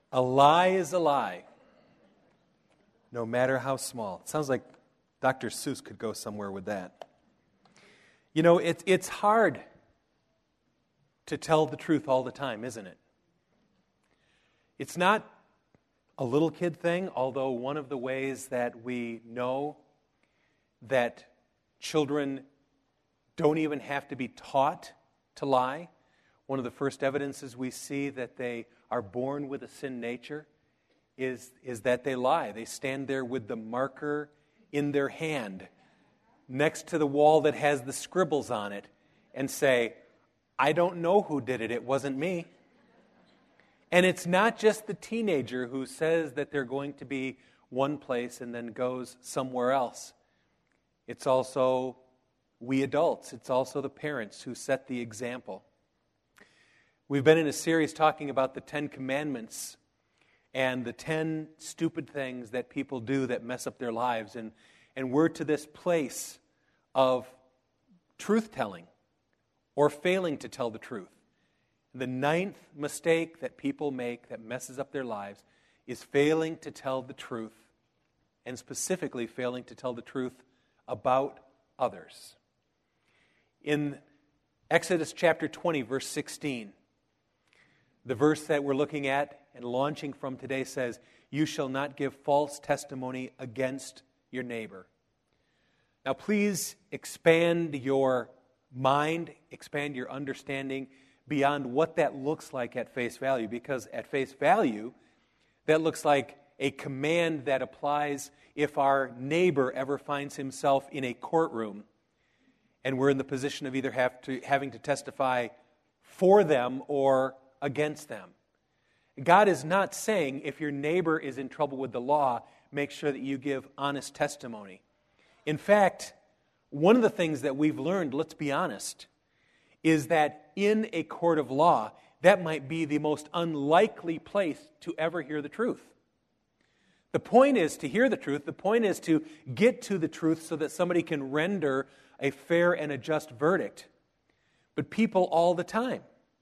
A lie is a lie, no matter how small. It sounds like Dr. Seuss could go somewhere with that. You know, it's hard to tell the truth all the time, isn't it? It's not a little kid thing, although one of the ways that we know that children don't even have to be taught to lie, one of the first evidences we see that they are born with a sin nature is that they lie. They stand there with the marker in their hand next to the wall that has the scribbles on it and say, I don't know who did it. It wasn't me. And it's not just the teenager who says that they're going to be one place and then goes somewhere else. It's also we adults. It's also the parents who set the example. We've been in a series talking about the 10 Commandments and the 10 stupid things that people do that mess up their lives. And we're to this place of truth-telling or failing to tell the truth. The 9th mistake that people make that messes up their lives is failing to tell the truth, and specifically failing to tell the truth about others. In Exodus chapter 20, verse 16, the verse that we're looking at and launching from today says, "You shall not give false testimony against your neighbor." Now please expand your mind, expand your understanding beyond what that looks like at face value, because at face value, that looks like a command that applies if our neighbor ever finds himself in a courtroom and we're in the position of either having to testify for them or against them. God is not saying if your neighbor is in trouble with the law, make sure that you give honest testimony. In fact, one of the things that we've learned, let's be honest, is that in a court of law, that might be the most unlikely place to ever hear the truth. The point is to hear the truth. The point is to get to the truth so that somebody can render a fair and a just verdict. But people all the time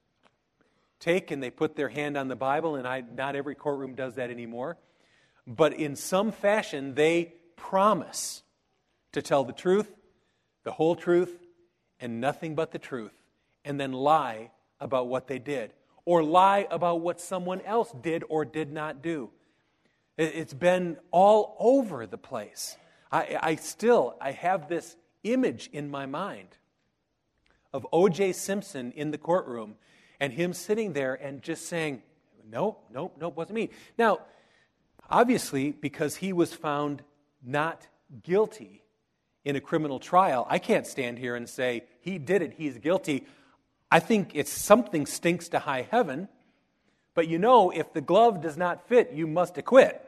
take and they put their hand on the Bible, and not every courtroom does that anymore, but in some fashion they promise to tell the truth, the whole truth, and nothing but the truth, and then lie about what they did, or lie about what someone else did or did not do. It's been all over the place. I have this image in my mind of O.J. Simpson in the courtroom and him sitting there and just saying, nope, wasn't me. Now, obviously, because he was found not guilty in a criminal trial, I can't stand here and say, he did it, he's guilty. I think it's something stinks to high heaven, but you know, if the glove does not fit, you must acquit.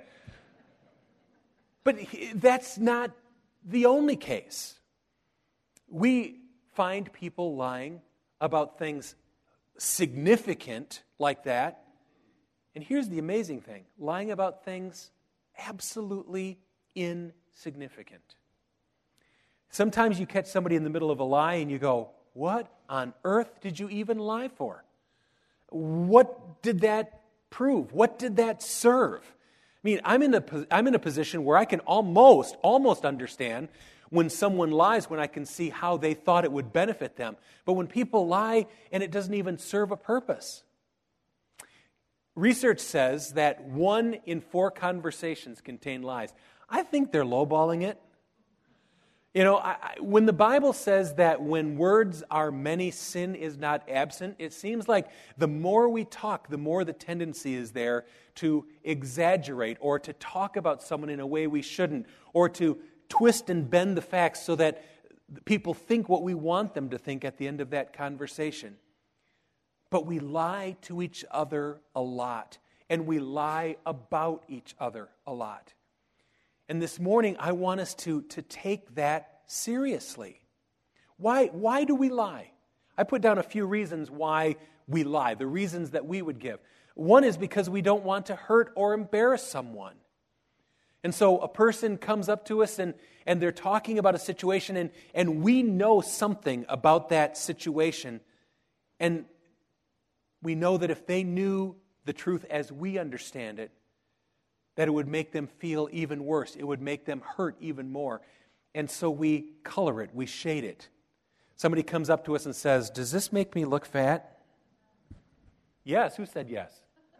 But that's not the only case. We find people lying about things significant like that. And here's the amazing thing. Lying about things absolutely insignificant. Sometimes you catch somebody in the middle of a lie and you go, what on earth did you even lie for? What did that prove? What did that serve? I mean, I'm in a position where I can almost understand when someone lies, when I can see how they thought it would benefit them. But when people lie and it doesn't even serve a purpose. Research says that 1 in 4 conversations contain lies. I think they're lowballing it. You know, when the Bible says that when words are many, sin is not absent, it seems like the more we talk, the more the tendency is there to exaggerate or to talk about someone in a way we shouldn't, or to twist and bend the facts so that people think what we want them to think at the end of that conversation. But we lie to each other a lot, and we lie about each other a lot. And this morning, I want us to take that seriously. Why do we lie? I put down a few reasons why we lie, the reasons that we would give. One is because we don't want to hurt or embarrass someone. And so a person comes up to us and they're talking about a situation and we know something about that situation. And we know that if they knew the truth as we understand it, that it would make them feel even worse. It would make them hurt even more. And so we color it, we shade it. Somebody comes up to us and says, "Does this make me look fat?" Yes. Who said yes?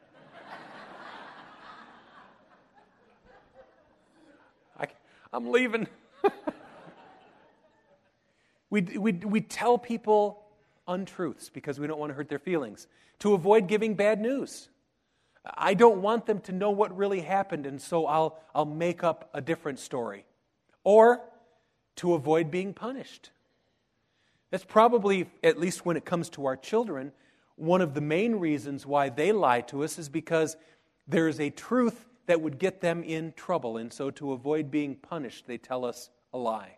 I'm leaving. We tell people untruths because we don't want to hurt their feelings, to avoid giving bad news. I don't want them to know what really happened, and so I'll make up a different story. Or to avoid being punished. That's probably, at least when it comes to our children, one of the main reasons why they lie to us is because there is a truth that would get them in trouble, and so to avoid being punished, they tell us a lie.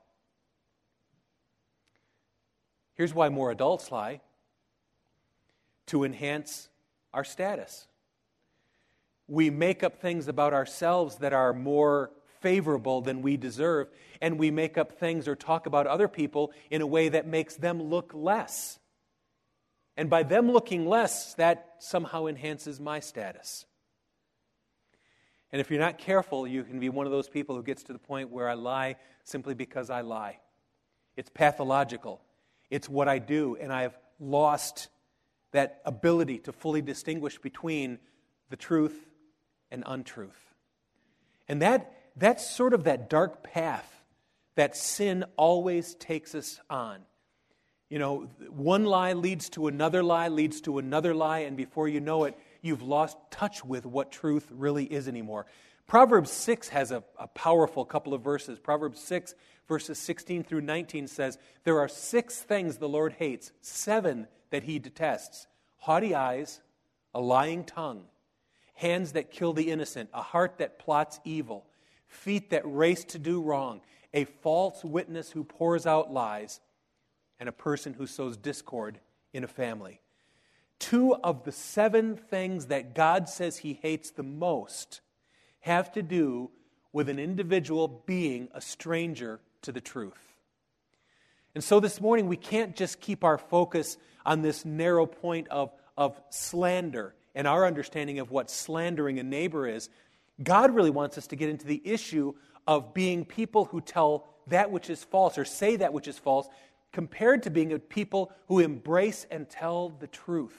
Here's why more adults lie: to enhance our status. We make up things about ourselves that are more favorable than we deserve, and we make up things or talk about other people in a way that makes them look less. And by them looking less, that somehow enhances my status. And if you're not careful, you can be one of those people who gets to the point where I lie simply because I lie. It's pathological. It's what I do, and I've lost that ability to fully distinguish between the truth and untruth. And that's sort of that dark path that sin always takes us on. You know, one lie leads to another lie, leads to another lie, and before you know it, you've lost touch with what truth really is anymore. Proverbs 6 has a powerful couple of verses. Proverbs 6, verses 16 through 19 says, "There are 6 things the Lord hates, 7 that he detests: haughty eyes, a lying tongue, hands that kill the innocent, a heart that plots evil, feet that race to do wrong, a false witness who pours out lies, and a person who sows discord in a family." 2 of the 7 things that God says he hates the most have to do with an individual being a stranger to the truth. And so this morning, we can't just keep our focus on this narrow point of slander and our understanding of what slandering a neighbor is. God really wants us to get into the issue of being people who tell that which is false or say that which is false, compared to being a people who embrace and tell the truth.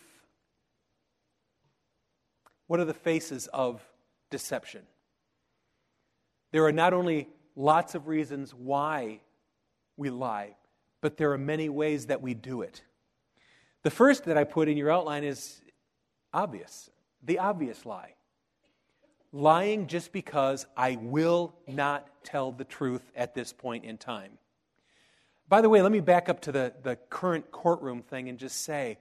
What are the faces of deception? There are not only lots of reasons why we lie, but there are many ways that we do it. The first that I put in your outline is obvious, the obvious lie. Lying just because I will not tell the truth at this point in time. By the way, let me back up to the current courtroom thing and just say,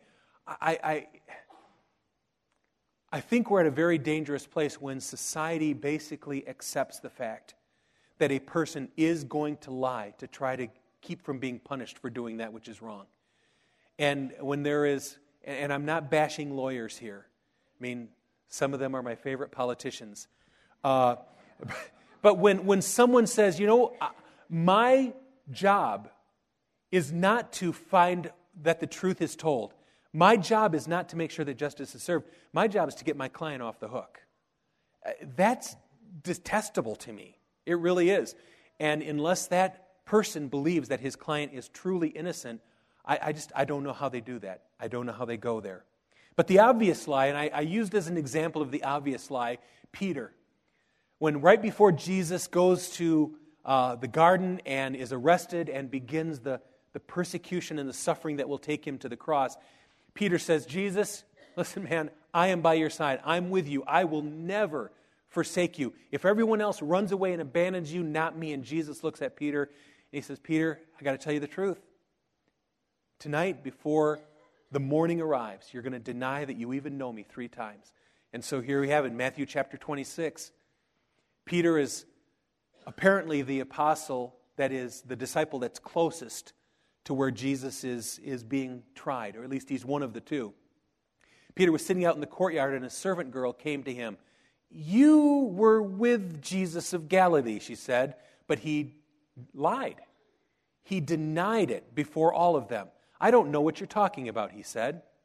I think we're at a very dangerous place when society basically accepts the fact that a person is going to lie to try to keep from being punished for doing that which is wrong. And when there is, and I'm not bashing lawyers here. I mean, some of them are my favorite politicians. But when someone says, you know, my job is not to find that the truth is told. My job is not to make sure that justice is served. My job is to get my client off the hook. That's detestable to me. It really is. And unless that person believes that his client is truly innocent, I don't know how they do that. I don't know how they go there. But the obvious lie, and I used as an example of the obvious lie, Peter. When right before Jesus goes to the garden and is arrested and begins the persecution and the suffering that will take him to the cross, Peter says, "Jesus, listen, man, I am by your side. I'm with you. I will never forsake you. If everyone else runs away and abandons you, not me." And Jesus looks at Peter and he says, "Peter, I got to tell you the truth. Tonight, before the morning arrives, you're going to deny that you even know me 3 times. And so here we have it, Matthew chapter 26. Peter is apparently the apostle that is the disciple that's closest to where Jesus is being tried, or at least he's one of the 2. Peter was sitting out in the courtyard and a servant girl came to him. "You were with Jesus of Galilee," she said, but he lied. He denied it before all of them. "I don't know what you're talking about," he said.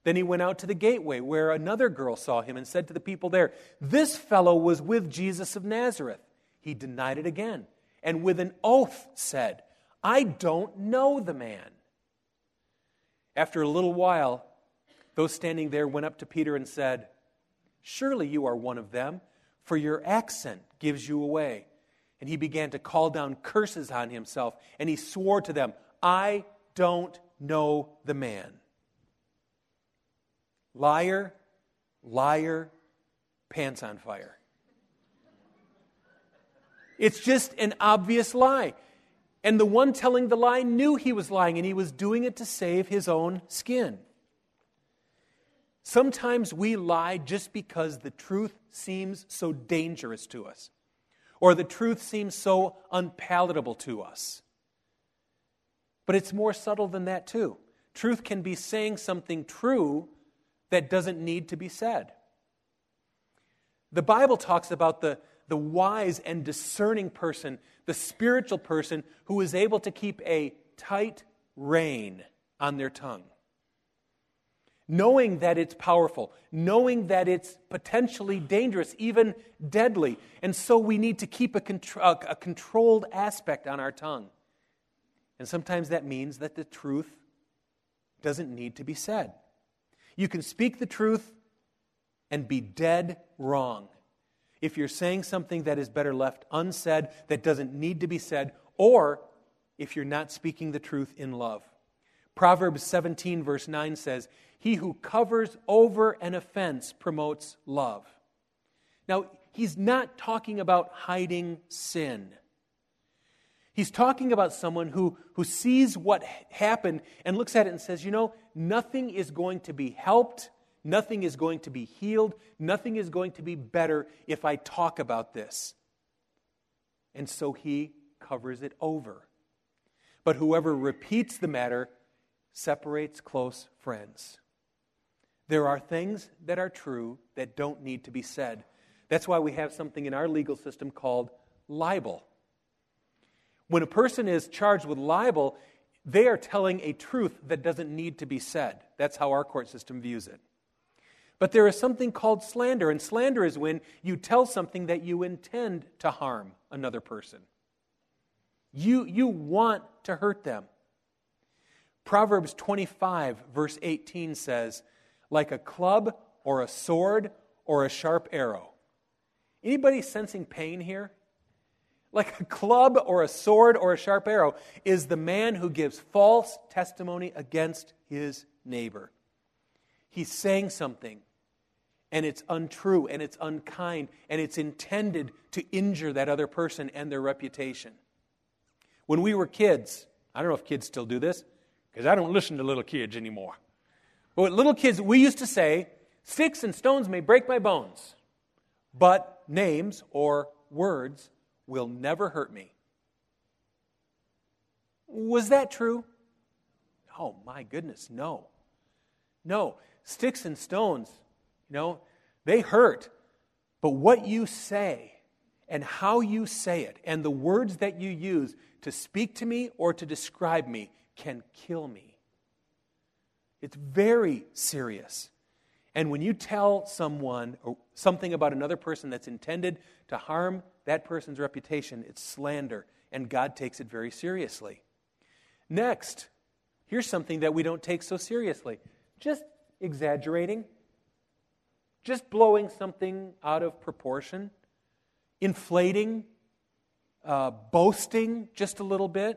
Then he went out to the gateway where another girl saw him and said to the people there, "This fellow was with Jesus of Nazareth." He denied it again and with an oath said, "I don't know the man." After a little while, those standing there went up to Peter and said, "Surely you are one of them, for your accent gives you away." And he began to call down curses on himself, and he swore to them, "I don't know the man." Liar, liar, pants on fire. It's just an obvious lie. And the one telling the lie knew he was lying, and he was doing it to save his own skin. Sometimes we lie just because the truth seems so dangerous to us, or the truth seems so unpalatable to us. But it's more subtle than that too. Truth can be saying something true that doesn't need to be said. The Bible talks about the wise and discerning person, the spiritual person who is able to keep a tight rein on their tongue. Knowing that it's powerful, knowing that it's potentially dangerous, even deadly. And so we need to keep a controlled aspect on our tongue. And sometimes that means that the truth doesn't need to be said. You can speak the truth and be dead wrong if you're saying something that is better left unsaid, that doesn't need to be said, or if you're not speaking the truth in love. Proverbs 17 verse 9 says, "He who covers over an offense promotes love." Now, he's not talking about hiding sin. He's talking about someone who sees what happened and looks at it and says, nothing is going to be helped, nothing is going to be healed, nothing is going to be better if I talk about this. And so he covers it over. But whoever repeats the matter separates close friends. There are things that are true that don't need to be said. That's why we have something in our legal system called libel. When a person is charged with libel, they are telling a truth that doesn't need to be said. That's how our court system views it. But there is something called slander, and slander is when you tell something that you intend to harm another person. You want to hurt them. Proverbs 25, verse 18 says, "Like a club or a sword or a sharp arrow." Anybody sensing pain here? Like a club or a sword or a sharp arrow is the man who gives false testimony against his neighbor. He's saying something, and it's untrue, and it's unkind, and it's intended to injure that other person and their reputation. When we were kids, I don't know if kids still do this, because I don't listen to little kids anymore. But with little kids, we used to say, "Sticks and stones may break my bones, but names or words will never hurt me." Was that true? Oh my goodness, no. No, sticks and stones, they hurt. But what you say and how you say it and the words that you use to speak to me or to describe me can kill me. It's very serious. And when you tell someone or something about another person that's intended to harm that person's reputation, it's slander, and God takes it very seriously. Next, here's something that we don't take so seriously. Just exaggerating. Just blowing something out of proportion. Inflating. Boasting just a little bit.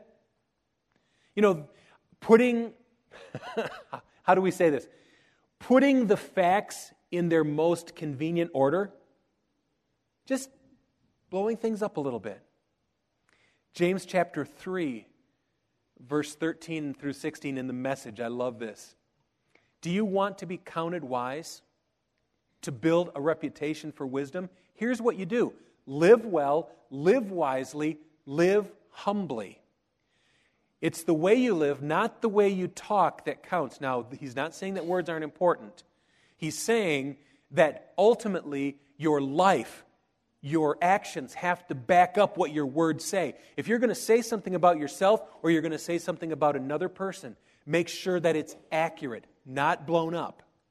Putting, how do we say this? Putting the facts in their most convenient order. Just blowing things up a little bit. James chapter 3, verse 13 through 16 in the Message. I love this. Do you want to be counted wise? To build a reputation for wisdom? Here's what you do. Live well, live wisely, live humbly. It's the way you live, not the way you talk, that counts. Now, he's not saying that words aren't important. He's saying that ultimately your life, your actions have to back up what your words say. If you're going to say something about yourself or you're going to say something about another person, make sure that it's accurate, not blown up.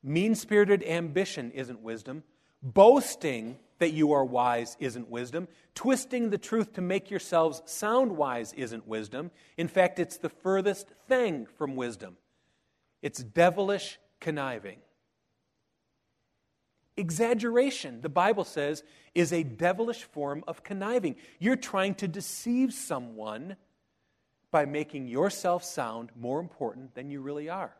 Mean-spirited ambition isn't wisdom. Boasting that you are wise isn't wisdom. Twisting the truth to make yourselves sound wise isn't wisdom. In fact, it's the furthest thing from wisdom. It's devilish conniving. Exaggeration, the Bible says, is a devilish form of conniving. You're trying to deceive someone by making yourself sound more important than you really are.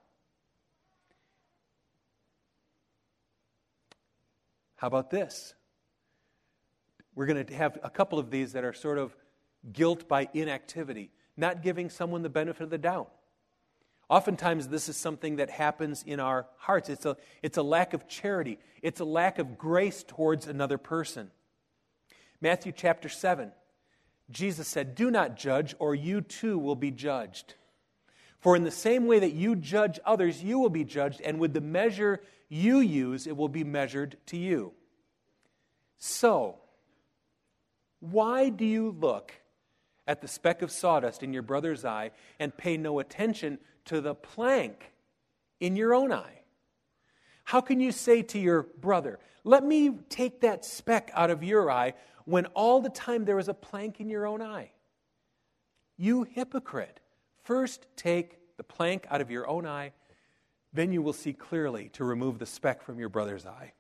How about this? We're going to have a couple of these that are sort of guilt by inactivity, not giving someone the benefit of the doubt. Oftentimes, this is something that happens in our hearts. It's a lack of charity. It's a lack of grace towards another person. Matthew chapter 7, Jesus said, "Do not judge, or you too will be judged. For in the same way that you judge others, you will be judged, and with the measure you use, it will be measured to you." So, why do you look at the speck of sawdust in your brother's eye and pay no attention to the plank in your own eye? How can you say to your brother, "Let me take that speck out of your eye," when all the time there is a plank in your own eye? You hypocrite. First take the plank out of your own eye, then you will see clearly to remove the speck from your brother's eye.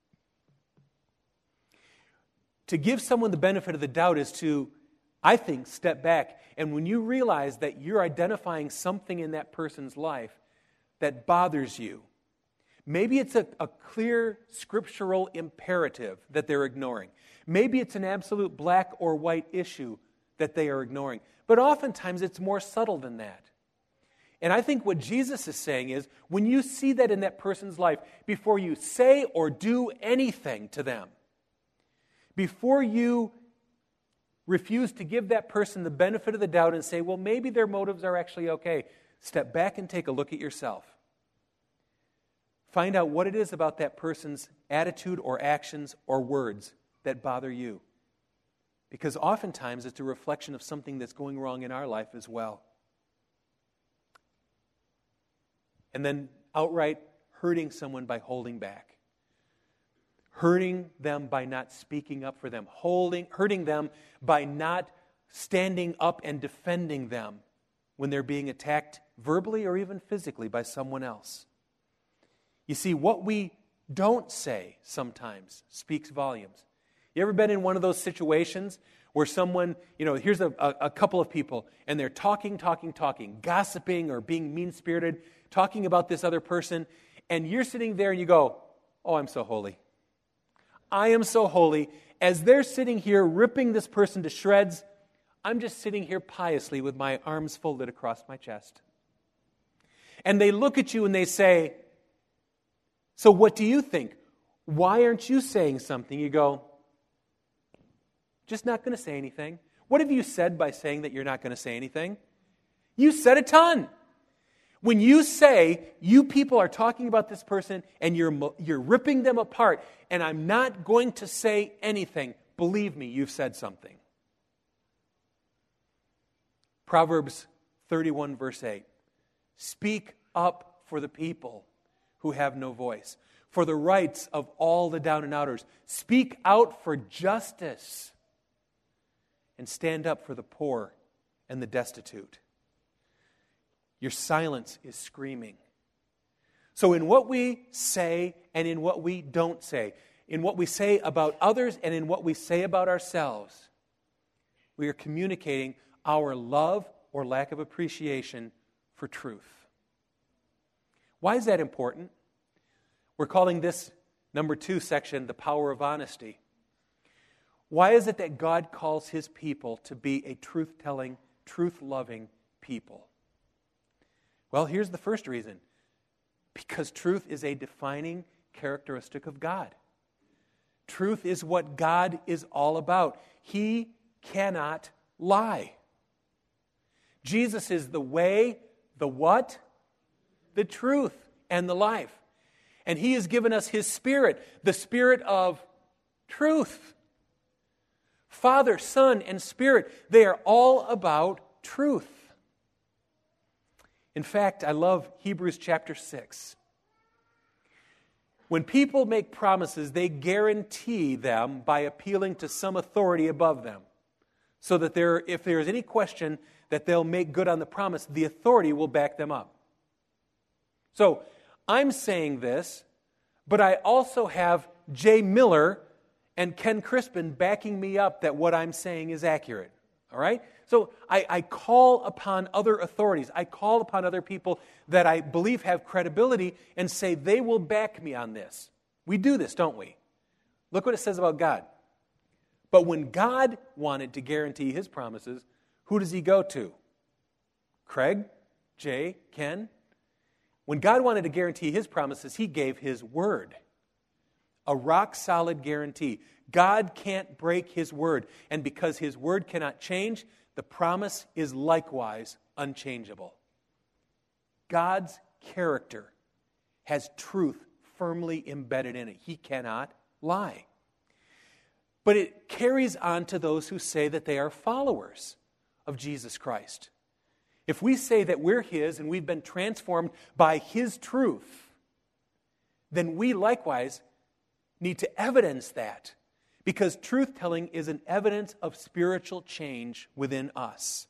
To give someone the benefit of the doubt is to, I think, step back. And when you realize that you're identifying something in that person's life that bothers you, maybe it's a clear scriptural imperative that they're ignoring. Maybe it's an absolute black or white issue that they are ignoring. But oftentimes it's more subtle than that. And I think what Jesus is saying is, when you see that in that person's life, before you say or do anything to them, before you refuse to give that person the benefit of the doubt and say, well, maybe their motives are actually okay, step back and take a look at yourself. Find out what it is about that person's attitude or actions or words that bother you. Because oftentimes it's a reflection of something that's going wrong in our life as well. And then outright hurting someone by holding back. Hurting them by not speaking up for them. Hurting them by not standing up and defending them when they're being attacked verbally or even physically by someone else. You see, what we don't say sometimes speaks volumes. You ever been in one of those situations where someone, here's a couple of people, and they're talking, gossiping or being mean-spirited, talking about this other person, and you're sitting there and you go, oh, I'm so holy. I am so holy. As they're sitting here ripping this person to shreds, I'm just sitting here piously with my arms folded across my chest. And they look at you and they say, so what do you think? Why aren't you saying something? You go, just not going to say anything. What have you said by saying that you're not going to say anything? You said a ton. When you say, you people are talking about this person and you're ripping them apart, and I'm not going to say anything, believe me, you've said something. Proverbs 31 verse 8. Speak up for the people who have no voice, for the rights of all the down and outers. Speak out for justice and stand up for the poor and the destitute. Your silence is screaming. So in what we say and in what we don't say, in what we say about others and in what we say about ourselves, we are communicating our love or lack of appreciation for truth. Why is that important? We're calling this number 2 section the power of honesty. Why is it that God calls His people to be a truth-telling, truth-loving people? Well, here's the first reason. Because truth is a defining characteristic of God. Truth is what God is all about. He cannot lie. Jesus is the way, the what? The truth and the life. And He has given us His Spirit, the Spirit of truth. Father, Son, and Spirit, they are all about truth. In fact, I love Hebrews chapter 6. When people make promises, they guarantee them by appealing to some authority above them. So that if there is any question that they'll make good on the promise, the authority will back them up. So, I'm saying this, but I also have Jay Miller and Ken Crispin backing me up that what I'm saying is accurate. All right? So I call upon other authorities. I call upon other people that I believe have credibility and say they will back me on this. We do this, don't we? Look what it says about God. But when God wanted to guarantee His promises, who does He go to? Craig? Jay? Ken? When God wanted to guarantee His promises, He gave His word. A rock-solid guarantee. God can't break His word. And because His word cannot change, the promise is likewise unchangeable. God's character has truth firmly embedded in it. He cannot lie. But it carries on to those who say that they are followers of Jesus Christ. If we say that we're His and we've been transformed by His truth, then we likewise need to evidence that, because truth-telling is an evidence of spiritual change within us.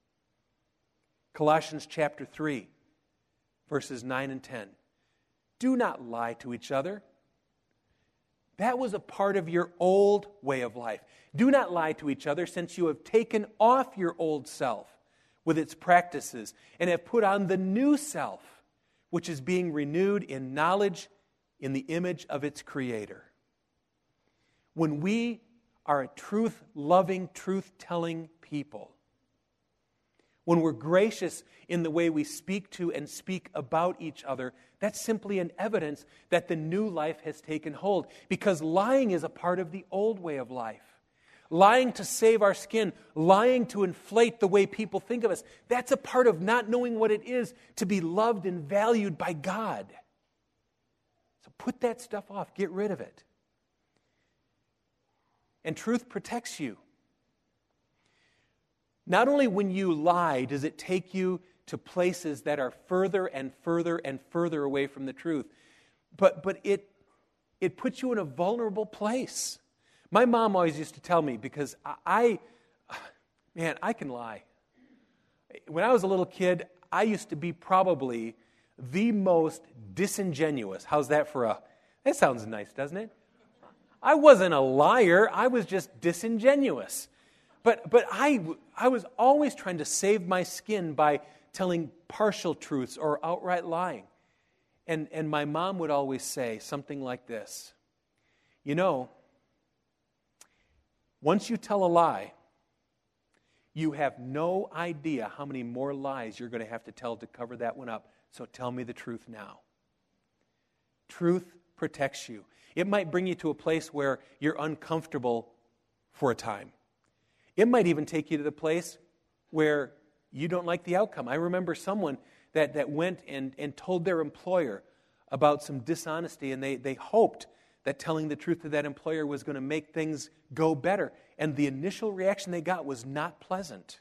Colossians chapter 3, verses 9 and 10. Do not lie to each other. That was a part of your old way of life. Do not lie to each other, since you have taken off your old self with its practices and have put on the new self, which is being renewed in knowledge in the image of its Creator. When we are a truth-loving, truth-telling people, when we're gracious in the way we speak to and speak about each other, that's simply an evidence that the new life has taken hold. Because lying is a part of the old way of life. Lying to save our skin, lying to inflate the way people think of us, that's a part of not knowing what it is to be loved and valued by God. So put that stuff off. Get rid of it. And truth protects you. Not only when you lie does it take you to places that are further and further and further away from the truth, but it puts you in a vulnerable place. My mom always used to tell me, because I can lie. When I was a little kid, I used to be probably the most disingenuous. How's that that sounds nice, doesn't it? I wasn't a liar. I was just disingenuous. But I was always trying to save my skin by telling partial truths or outright lying. And my mom would always say something like this. You know, once you tell a lie, you have no idea how many more lies you're going to have to tell to cover that one up. So tell me the truth now. Truth protects you. It might bring you to a place where you're uncomfortable for a time. It might even take you to the place where you don't like the outcome. I remember someone that went and told their employer about some dishonesty, and they hoped that telling the truth to that employer was going to make things go better. And the initial reaction they got was not pleasant.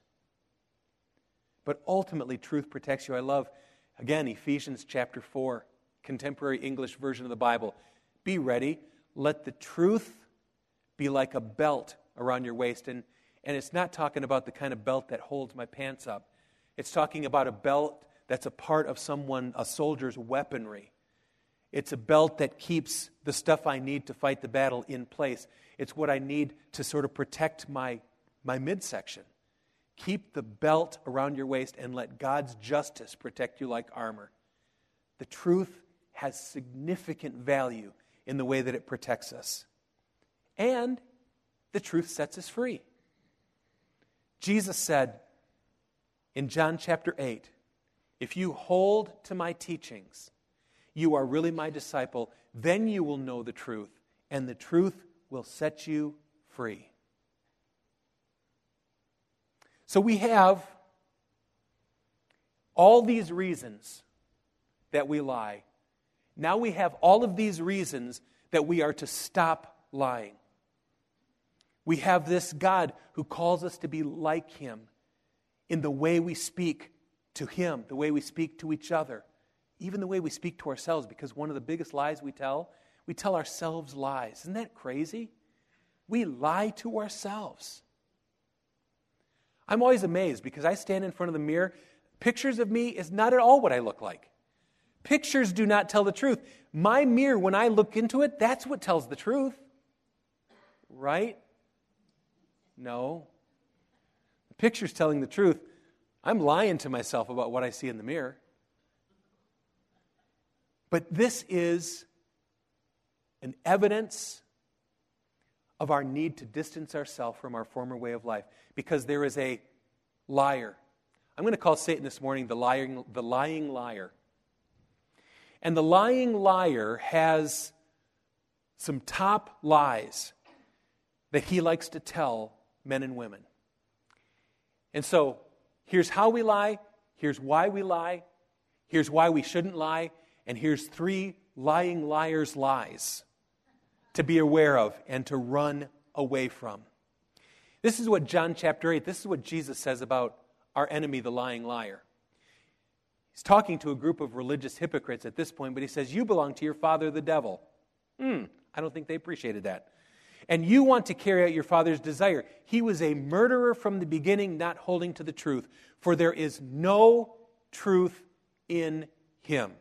But ultimately, truth protects you. I love, again, Ephesians chapter 4, contemporary English version of the Bible. Be ready. Let the truth be like a belt around your waist. And it's not talking about the kind of belt that holds my pants up. It's talking about a belt that's a part of a soldier's weaponry. It's a belt that keeps the stuff I need to fight the battle in place. It's what I need to sort of protect my midsection. Keep the belt around your waist and let God's justice protect you like armor. The truth has significant value in the way that it protects us. And the truth sets us free. Jesus said in John chapter 8, if you hold to my teachings, you are really my disciple, then you will know the truth, and the truth will set you free. So we have all these reasons that we lie. Now we have all of these reasons that we are to stop lying. We have this God who calls us to be like Him in the way we speak to Him, the way we speak to each other, even the way we speak to ourselves, because one of the biggest lies we tell We tell ourselves lies. Isn't that crazy? We lie to ourselves. I'm always amazed because I stand in front of the mirror. Pictures of me is not at all what I look like. Pictures do not tell the truth. My mirror, when I look into it, that's what tells the truth. Right? No. The picture's telling the truth. I'm lying to myself about what I see in the mirror. But this is an evidence of our need to distance ourselves from our former way of life, because there is a liar. I'm going to call Satan this morning the lying liar. And the lying liar has some top lies that he likes to tell men and women. And so, here's how we lie, here's why we lie, here's why we shouldn't lie, and here's 3 lying liars' lies to be aware of and to run away from. This is what John chapter 8, this is what Jesus says about our enemy, the lying liar. He's talking to a group of religious hypocrites at this point, but he says, you belong to your father, the devil. I don't think they appreciated that. And you want to carry out your father's desire. He was a murderer from the beginning, not holding to the truth, for there is no truth in him.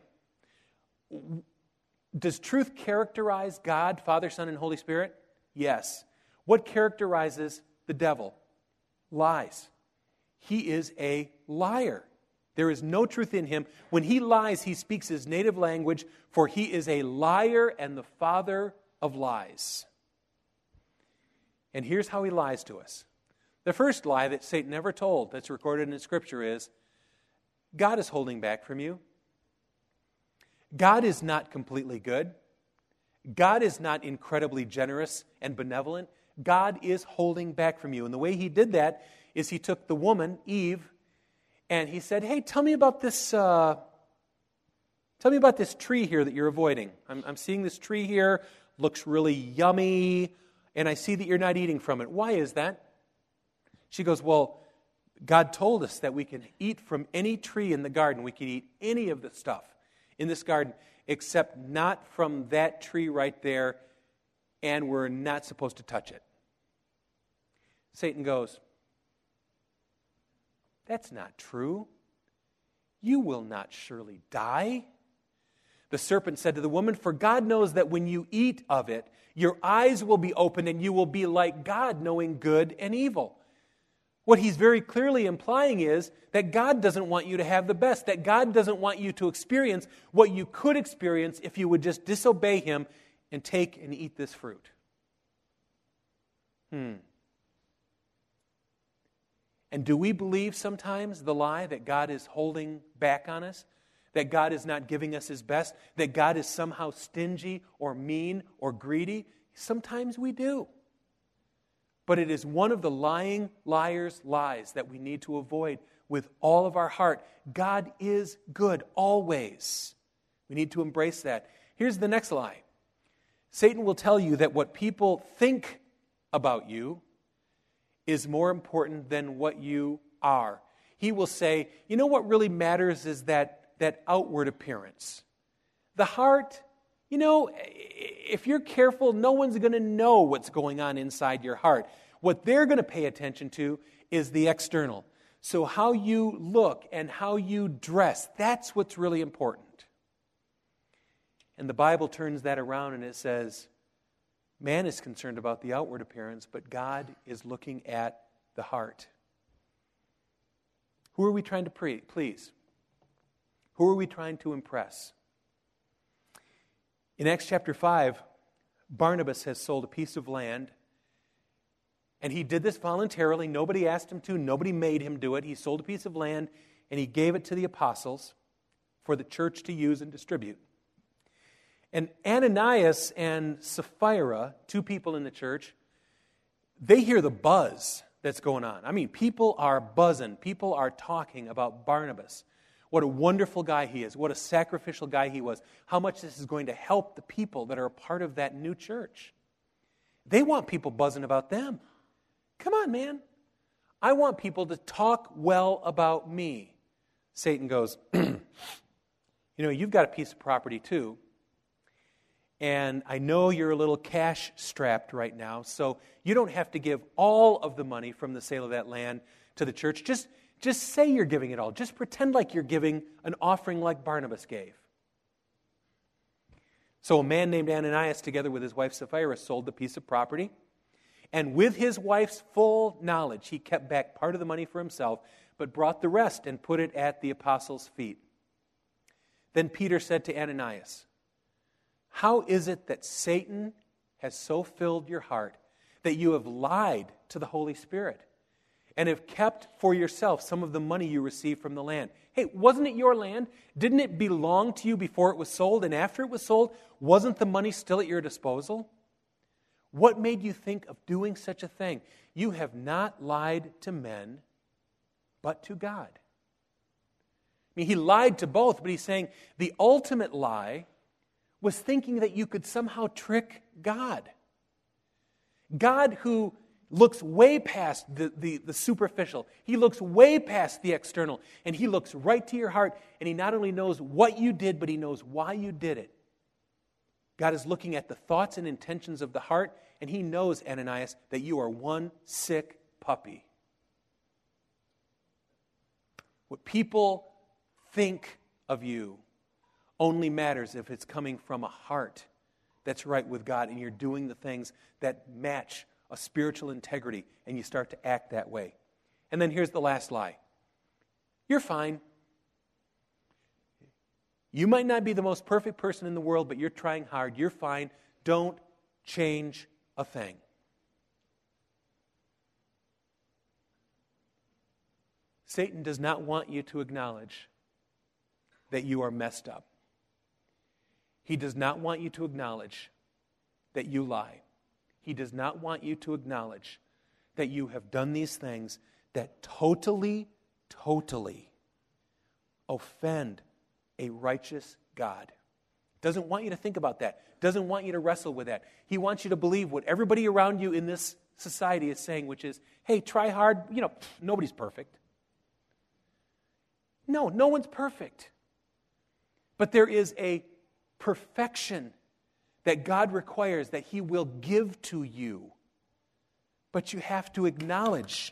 Does truth characterize God, Father, Son, and Holy Spirit? Yes. What characterizes the devil? Lies. He is a liar. There is no truth in him. When he lies, he speaks his native language, for he is a liar and the father of lies. And here's how he lies to us. The first lie that Satan ever told, that's recorded in Scripture, is God is holding back from you. God is not completely good. God is not incredibly generous and benevolent. God is holding back from you. And the way he did that is he took the woman, Eve, and he said, hey, tell me about this tree here that you're avoiding. I'm seeing this tree here, looks really yummy, and I see that you're not eating from it. Why is that? She goes, well, God told us that we can eat from any tree in the garden. We can eat any of the stuff in this garden, except not from that tree right there, and we're not supposed to touch it. Satan goes, that's not true. You will not surely die. The serpent said to the woman, for God knows that when you eat of it, your eyes will be opened and you will be like God, knowing good and evil. What he's very clearly implying is that God doesn't want you to have the best, that God doesn't want you to experience what you could experience if you would just disobey him and take and eat this fruit. And do we believe sometimes the lie that God is holding back on us? That God is not giving us his best? That God is somehow stingy or mean or greedy? Sometimes we do. But it is one of the lying liar's lies that we need to avoid with all of our heart. God is good always. We need to embrace that. Here's the next lie. Satan will tell you that what people think about you is more important than what you are. He will say, you know what really matters is that outward appearance. The heart, if you're careful, no one's going to know what's going on inside your heart. What they're going to pay attention to is the external. So how you look and how you dress, that's what's really important. And the Bible turns that around and it says, man is concerned about the outward appearance, but God is looking at the heart. Who are we trying to please? Who are we trying to impress? In Acts chapter 5, Barnabas has sold a piece of land, and he did this voluntarily. Nobody asked him to. Nobody made him do it. He sold a piece of land, and he gave it to the apostles for the church to use and distribute. And Ananias and Sapphira, 2 people in the church, they hear the buzz that's going on. I mean, people are buzzing. People are talking about Barnabas. What a wonderful guy he is. What a sacrificial guy he was. How much this is going to help the people that are a part of that new church. They want people buzzing about them. Come on, man. I want people to talk well about me. Satan goes, you've got a piece of property too. And I know you're a little cash strapped right now, so you don't have to give all of the money from the sale of that land to the church. Just say you're giving it all. Just pretend like you're giving an offering like Barnabas gave. So a man named Ananias, together with his wife Sapphira, sold the piece of property. And with his wife's full knowledge, he kept back part of the money for himself, but brought the rest and put it at the apostles' feet. Then Peter said to Ananias, "How is it that Satan has so filled your heart that you have lied to the Holy Spirit and have kept for yourself some of the money you received from the land?" Hey, wasn't it your land? Didn't it belong to you before it was sold? And after it was sold, wasn't the money still at your disposal? What made you think of doing such a thing? You have not lied to men, but to God. I mean, he lied to both, but he's saying the ultimate lie was thinking that you could somehow trick God. God, who looks way past the superficial. He looks way past the external. And he looks right to your heart. And he not only knows what you did, but he knows why you did it. God is looking at the thoughts and intentions of the heart. And he knows, Ananias, that you are one sick puppy. What people think of you only matters if it's coming from a heart that's right with God. And you're doing the things that match a spiritual integrity, and you start to act that way. And then here's the last lie. You're fine. You might not be the most perfect person in the world, but you're trying hard. You're fine. Don't change a thing. Satan does not want you to acknowledge that you are messed up. He does not want you to acknowledge that you lie. He does not want you to acknowledge that you have done these things that totally offend a righteous God. Doesn't want you to think about that. Doesn't want you to wrestle with that. He wants you to believe what everybody around you in this society is saying, which is, hey, try hard. Nobody's perfect. No one's perfect. But there is a perfection that God requires that He will give to you. But you have to acknowledge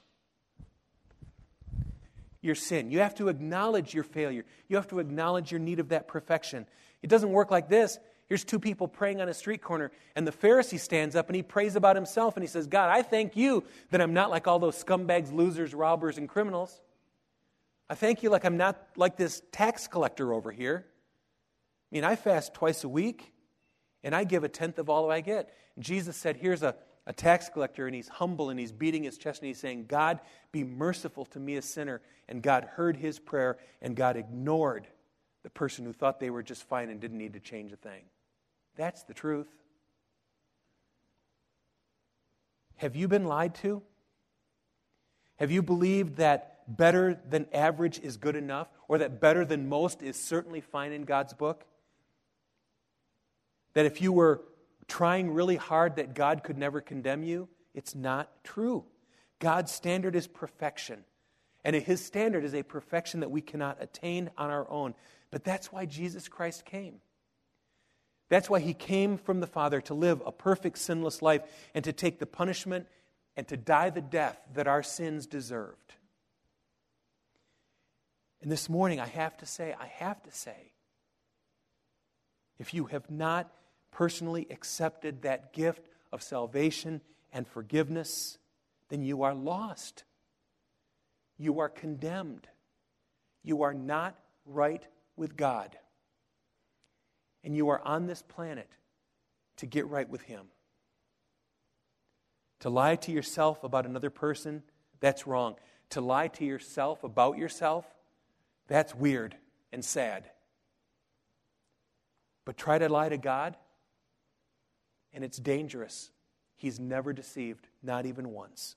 your sin. You have to acknowledge your failure. You have to acknowledge your need of that perfection. It doesn't work like this. Here's two people praying on a street corner, and the Pharisee stands up and he prays about himself, and he says, God, I thank you that I'm not like all those scumbags, losers, robbers, and criminals. I thank you like I'm not like this tax collector over here. I mean, I fast twice a week, and I give 1/10 of all I get. And Jesus said, here's a tax collector, and he's humble, and he's beating his chest, and he's saying, God, be merciful to me, a sinner. And God heard his prayer, and God ignored the person who thought they were just fine and didn't need to change a thing. That's the truth. Have you been lied to? Have you believed that better than average is good enough, or that better than most is certainly fine in God's book? That if you were trying really hard that God could never condemn you? It's not true. God's standard is perfection. And His standard is a perfection that we cannot attain on our own. But that's why Jesus Christ came. That's why He came from the Father to live a perfect, sinless life and to take the punishment and to die the death that our sins deserved. And this morning, I have to say, if you have not personally accepted that gift of salvation and forgiveness, then you are lost. You are condemned. You are not right with God. And you are on this planet to get right with Him. To lie to yourself about another person, that's wrong. To lie to yourself about yourself, that's weird and sad. But try to lie to God, and it's dangerous. He's never deceived, not even once.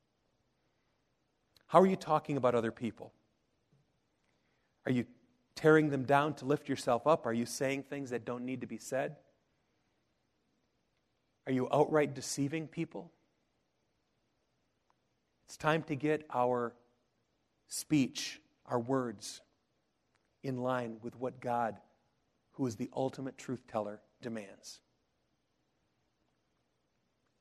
How are you talking about other people? Are you tearing them down to lift yourself up? Are you saying things that don't need to be said? Are you outright deceiving people? It's time to get our speech, our words, in line with what God, who is the ultimate truth teller, demands.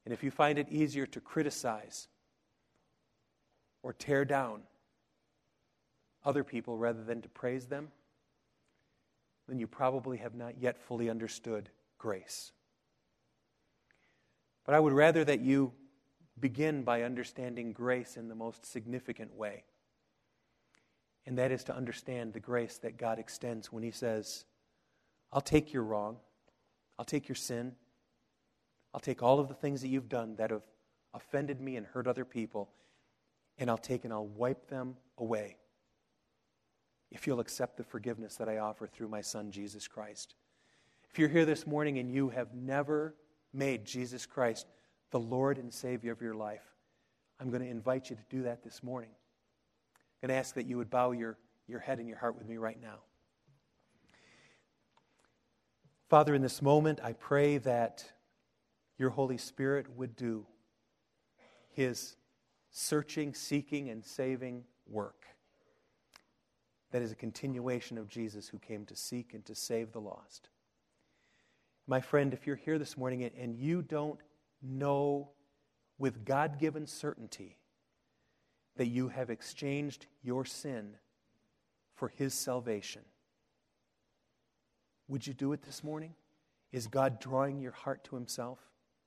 And if you find it easier to criticize or tear down other people rather than to praise them, then you probably have not yet fully understood grace. But I would rather that you begin by understanding grace in the most significant way. And that is to understand the grace that God extends when He says, I'll take your wrong, I'll take your sin, I'll take all of the things that you've done that have offended me and hurt other people, and I'll wipe them away if you'll accept the forgiveness that I offer through my Son, Jesus Christ. If you're here this morning and you have never made Jesus Christ the Lord and Savior of your life, I'm going to invite you to do that this morning. I'm going to ask that you would bow your head and your heart with me right now. Father, in this moment, I pray that your Holy Spirit would do His searching, seeking, and saving work. That is a continuation of Jesus who came to seek and to save the lost. My friend, if you're here this morning and you don't know with God-given certainty that you have exchanged your sin for His salvation, would you do it this morning? Is God drawing your heart to Himself?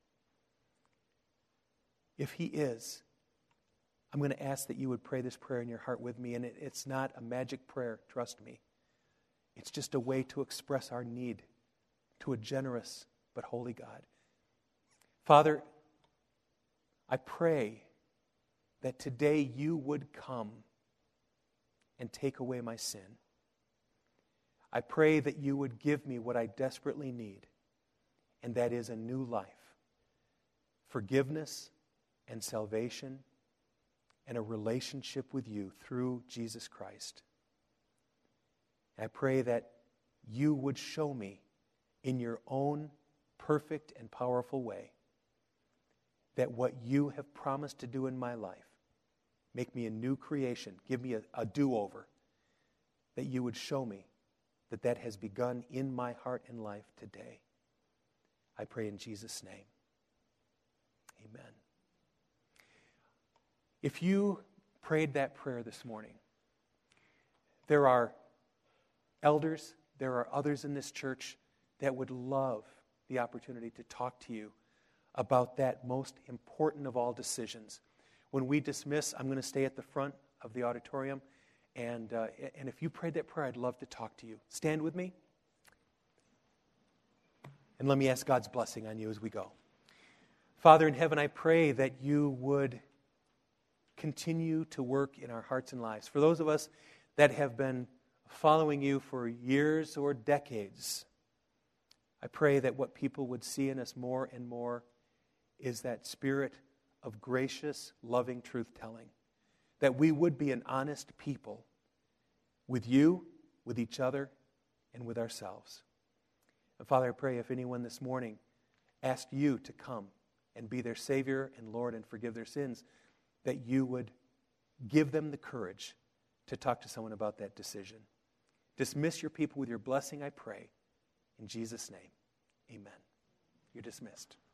If He is, I'm going to ask that you would pray this prayer in your heart with me, and it's not a magic prayer, trust me. It's just a way to express our need to a generous but holy God. Father, I pray that today you would come and take away my sin. I pray that you would give me what I desperately need, and that is a new life, forgiveness and salvation, and a relationship with you through Jesus Christ. And I pray that you would show me in your own perfect and powerful way that what you have promised to do in my life, make me a new creation, give me a do-over, that you would show me that that has begun in my heart and life today. I pray in Jesus' name. Amen. If you prayed that prayer this morning, there are elders, there are others in this church that would love the opportunity to talk to you about that most important of all decisions. When we dismiss, I'm going to stay at the front of the auditorium, and if you prayed that prayer, I'd love to talk to you. Stand with me, and let me ask God's blessing on you as we go. Father in heaven, I pray that you would continue to work in our hearts and lives. For those of us that have been following you for years or decades, I pray that what people would see in us more and more is that spirit of gracious, loving truth-telling. That we would be an honest people with you, with each other, and with ourselves. And Father, I pray if anyone this morning asked you to come and be their Savior and Lord and forgive their sins, that you would give them the courage to talk to someone about that decision. Dismiss your people with your blessing, I pray. In Jesus' name, amen. You're dismissed.